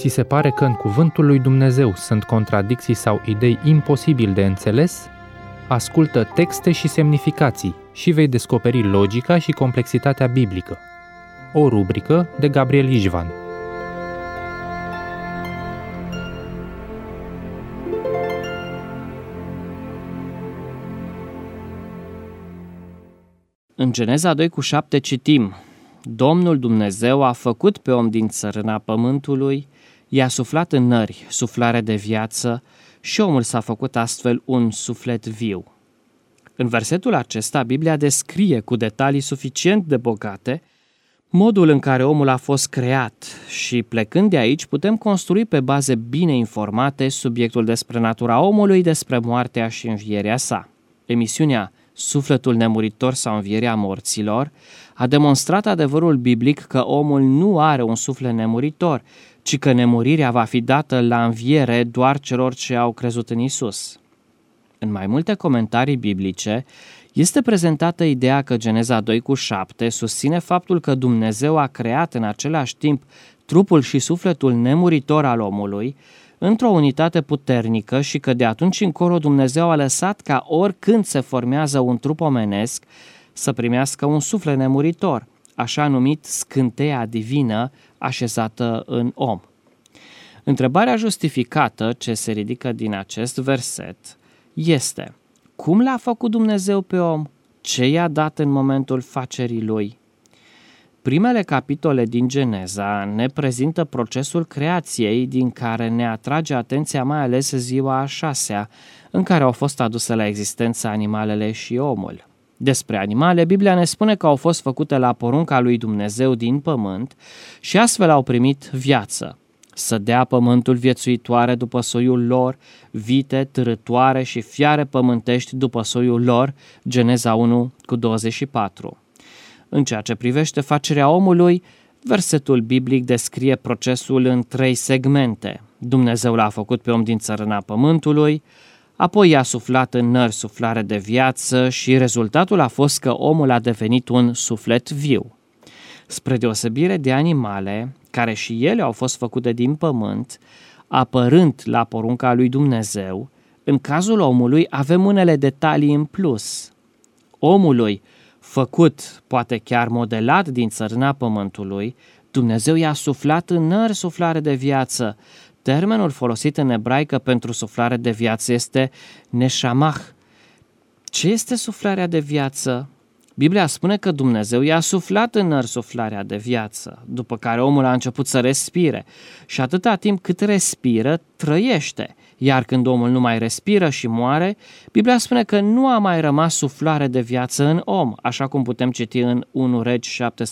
Ți se pare că în cuvântul lui Dumnezeu sunt contradicții sau idei imposibil de înțeles? Ascultă texte și semnificații și vei descoperi logica și complexitatea biblică. O rubrică de Gabriel Ișvan. În Geneza 2:7 citim: Domnul Dumnezeu a făcut pe om din țărâna pământului, i-a suflat în nări suflare de viață și omul s-a făcut astfel un suflet viu. În versetul acesta, Biblia descrie cu detalii suficient de bogate modul în care omul a fost creat și, plecând de aici, putem construi pe baze bine informate subiectul despre natura omului, despre moartea și învierea sa. Emisiunea Sufletul nemuritor sau Învierea morților a demonstrat adevărul biblic că omul nu are un suflet nemuritor, ci că nemurirea va fi dată la înviere doar celor ce au crezut în Isus. În mai multe comentarii biblice este prezentată ideea că Geneza 2:7 susține faptul că Dumnezeu a creat în același timp trupul și sufletul nemuritor al omului într-o unitate puternică și că de atunci încolo Dumnezeu a lăsat ca oricând se formează un trup omenesc să primească un suflet nemuritor, așa numit scânteia divină așezată în om. Întrebarea justificată ce se ridică din acest verset este: cum l-a făcut Dumnezeu pe om? Ce i-a dat în momentul facerii lui? Primele capitole din Geneza ne prezintă procesul creației, din care ne atrage atenția mai ales ziua a 6-a, în care au fost aduse la existență animalele și omul. Despre animale, Biblia ne spune că au fost făcute la porunca lui Dumnezeu din pământ și astfel au primit viață. Să dea pământul viețuitoare după soiul lor, vite, târătoare și fiare pământești după soiul lor, Geneza 1:24. În ceea ce privește facerea omului, versetul biblic descrie procesul în 3 segmente. Dumnezeu l-a făcut pe om din țărâna pământului, apoi i-a suflat în nări suflare de viață și rezultatul a fost că omul a devenit un suflet viu. Spre deosebire de animale, care și ele au fost făcute din pământ, apărând la porunca lui Dumnezeu, în cazul omului avem unele detalii în plus. Omului, făcut, poate chiar modelat din țărâna pământului, Dumnezeu i-a suflat în nări suflare de viață. Termenul folosit în ebraică pentru suflare de viață este neshamach. Ce este suflarea de viață? Biblia spune că Dumnezeu i-a suflat în nări suflarea de viață, după care omul a început să respire și atâta timp cât respiră, trăiește. Iar când omul nu mai respiră și moare, Biblia spune că nu a mai rămas suflare de viață în om, așa cum putem citi în 1 Regi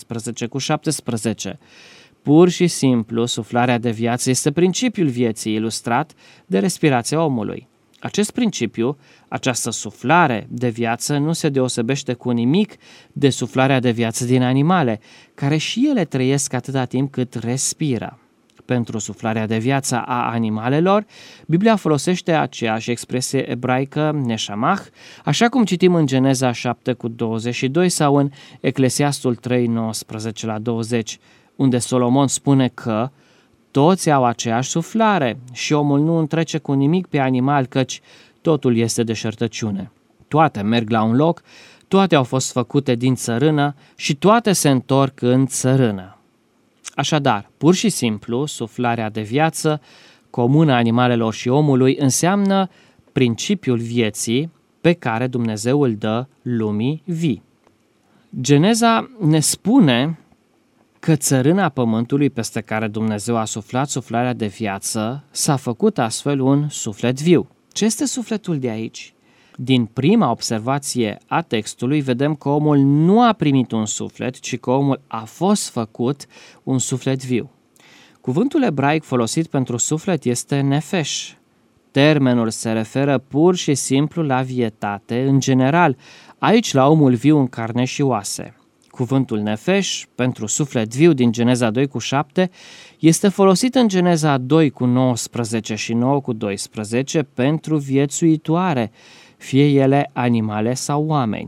17:17. Pur și simplu, suflarea de viață este principiul vieții ilustrat de respirația omului. Acest principiu, această suflare de viață, nu se deosebește cu nimic de suflarea de viață din animale, care și ele trăiesc atâta timp cât respiră. Pentru suflarea de viață a animalelor, Biblia folosește aceeași expresie ebraică, neshamach, așa cum citim în Geneza 7:22 sau în Eclesiastul 3:19-20, unde Solomon spune că toți au aceeași suflare și omul nu întrece cu nimic pe animal, căci totul este deșertăciune. Toate merg la un loc, toate au fost făcute din țărână și toate se întorc în țărână. Așadar, pur și simplu, suflarea de viață comună animalelor și omului înseamnă principiul vieții pe care Dumnezeu îl dă lumii vii. Geneza ne spune că țărâna pământului peste care Dumnezeu a suflat suflarea de viață s-a făcut astfel un suflet viu. Ce este sufletul de aici? Din prima observație a textului vedem că omul nu a primit un suflet, ci că omul a fost făcut un suflet viu. Cuvântul ebraic folosit pentru suflet este nefesh. Termenul se referă pur și simplu la vietate în general, aici la omul viu în carne și oase. Cuvântul nefesh pentru suflet viu din Geneza 2:7 este folosit în Geneza 2:19 și 9:12 pentru viețuitoare, fie ele animale sau oameni.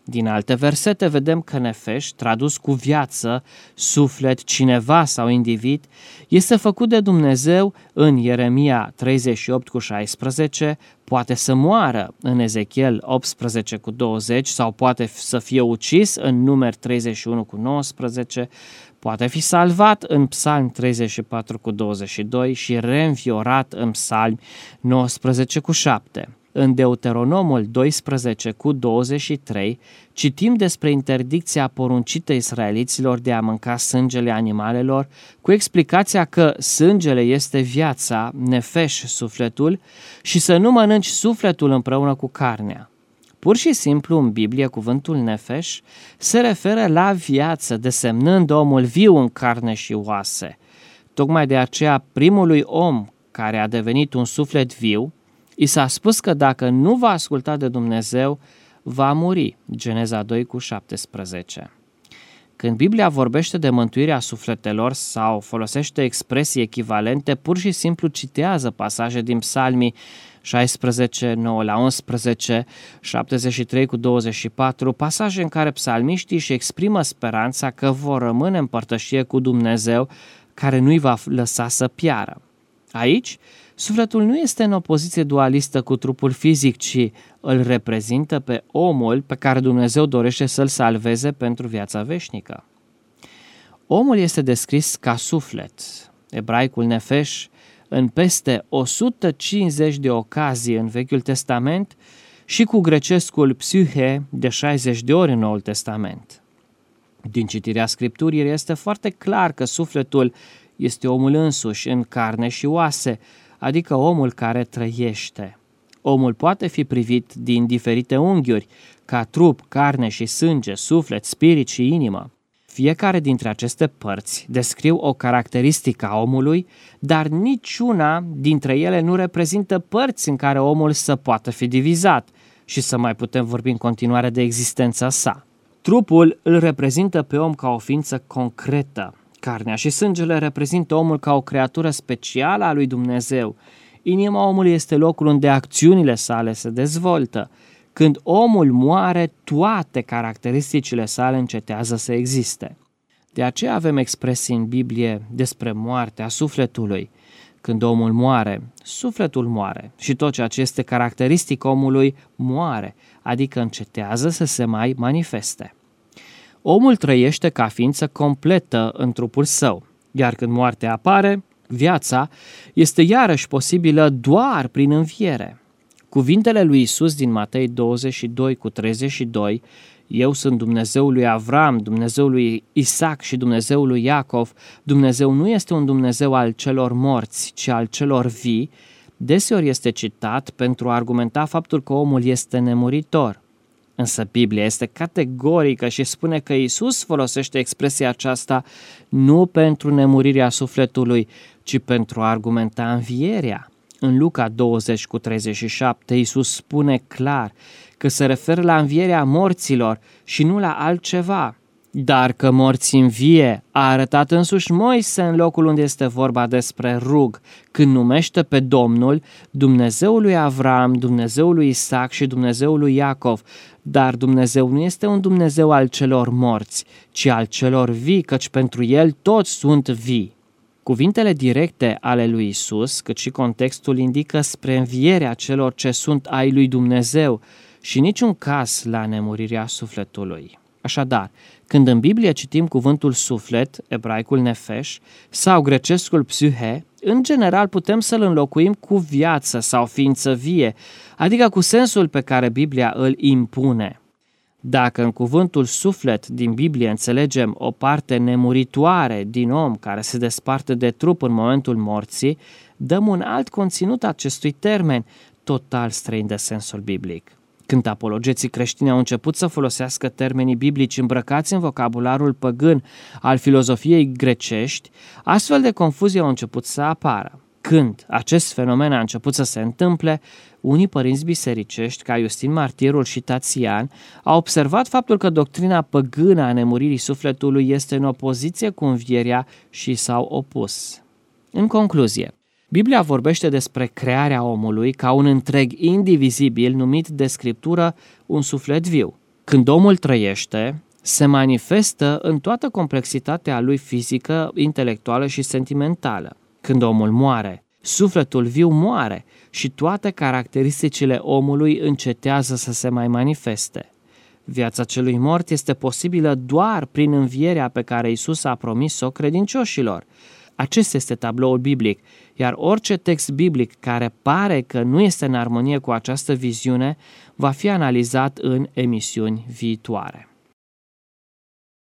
Din alte versete vedem că nefesh, tradus cu viață, suflet, cineva sau individ, este făcut de Dumnezeu în Ieremia 38:16, poate să moară în Ezechiel 18:20 sau poate să fie ucis în Numeri 31:19, poate fi salvat în Psalm 34:22 și reînviorat în Psalm 19:7. În Deuteronomul 12:23 citim despre interdicția poruncită israeliților de a mânca sângele animalelor, cu explicația că sângele este viața, nefesh sufletul, și să nu mănânci sufletul împreună cu carnea. Pur și simplu, în Biblie, cuvântul nefesh se referă la viață, desemnând omul viu în carne și oase. Tocmai de aceea, primului om care a devenit un suflet viu, i s-a spus că dacă nu va asculta de Dumnezeu, va muri. Geneza 2:17. Când Biblia vorbește de mântuirea sufletelor sau folosește expresii echivalente, pur și simplu citează pasaje din Psalmii 16:9-11, 73:24, pasaje în care psalmiștii își exprimă speranța că vor rămâne în părtășie cu Dumnezeu, care nu-i va lăsa să piară. Aici, sufletul nu este în opoziție dualistă cu trupul fizic, ci îl reprezintă pe omul pe care Dumnezeu dorește să-l salveze pentru viața veșnică. Omul este descris ca suflet, ebraicul nefesh, în peste 150 de ocazii în Vechiul Testament și cu grecescul psyche de 60 de ori în Noul Testament. Din citirea Scripturii este foarte clar că sufletul este omul însuși în carne și oase, adică omul care trăiește. Omul poate fi privit din diferite unghiuri, ca trup, carne și sânge, suflet, spirit și inimă. Fiecare dintre aceste părți descriu o caracteristică a omului, dar niciuna dintre ele nu reprezintă părți în care omul să poată fi divizat și să mai putem vorbi în continuare de existența sa. Trupul îl reprezintă pe om ca o ființă concretă. Carnea și sângele reprezintă omul ca o creatură specială a lui Dumnezeu. Inima omului este locul unde acțiunile sale se dezvoltă. Când omul moare, toate caracteristicile sale încetează să existe. De aceea avem expresii în Biblie despre moartea sufletului. Când omul moare, sufletul moare și tot ceea ce este caracteristic omului moare, adică încetează să se mai manifeste. Omul trăiește ca ființă completă în trupul său, iar când moartea apare, viața este iarăși posibilă doar prin înviere. Cuvintele lui Iisus din Matei 22:32, eu sunt Dumnezeul lui Avram, Dumnezeul lui Isaac și Dumnezeul lui Iacov, Dumnezeu nu este un Dumnezeu al celor morți, ci al celor vii, deseori este citat pentru a argumenta faptul că omul este nemuritor. Însă Biblia este categorică și spune că Iisus folosește expresia aceasta nu pentru nemurirea sufletului, ci pentru a argumenta învierea. În Luca 20:37, Iisus spune clar că se referă la învierea morților și nu la altceva. Dar că morții învie a arătat însuși Moise în locul unde este vorba despre rug, când numește pe Domnul Dumnezeul lui Avram, Dumnezeul lui Isaac și Dumnezeul lui Iacov. Dar Dumnezeu nu este un Dumnezeu al celor morți, ci al celor vii, căci pentru El toți sunt vii. Cuvintele directe ale lui Isus, cât și contextul indică spre învierea celor ce sunt ai lui Dumnezeu și niciun caz la nemurirea sufletului. Așadar, când în Biblie citim cuvântul suflet, ebraicul nefesh, sau grecescul psyche, în general putem să-l înlocuim cu viață sau ființă vie, adică cu sensul pe care Biblia îl impune. Dacă în cuvântul suflet din Biblie înțelegem o parte nemuritoare din om care se desparte de trup în momentul morții, dăm un alt conținut acestui termen, total străin de sensul biblic. Când apologeții creștini au început să folosească termenii biblici îmbrăcați în vocabularul păgân al filozofiei grecești, astfel de confuzii au început să apară. Când acest fenomen a început să se întâmple, unii părinți bisericești, ca Iustin Martirul și Tațian, au observat faptul că doctrina păgână a nemuririi sufletului este în opoziție cu învierea și s-au opus. În concluzie, Biblia vorbește despre crearea omului ca un întreg indivizibil numit de Scriptură un suflet viu. Când omul trăiește, se manifestă în toată complexitatea lui fizică, intelectuală și sentimentală. Când omul moare, sufletul viu moare și toate caracteristicile omului încetează să se mai manifeste. Viața celui mort este posibilă doar prin învierea pe care Iisus a promis-o credincioșilor. Acesta este tabloul biblic, iar orice text biblic care pare că nu este în armonie cu această viziune va fi analizat în emisiuni viitoare.